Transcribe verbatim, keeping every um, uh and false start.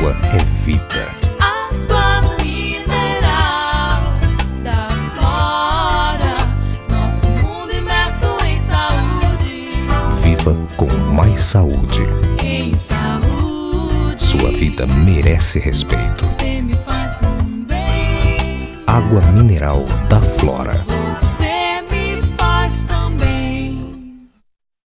água é vida. Água mineral da Flora, nosso mundo imerso em saúde. Viva com mais saúde. Em saúde. Sua vida merece respeito. Você me faz tão bem. Água mineral da Flora.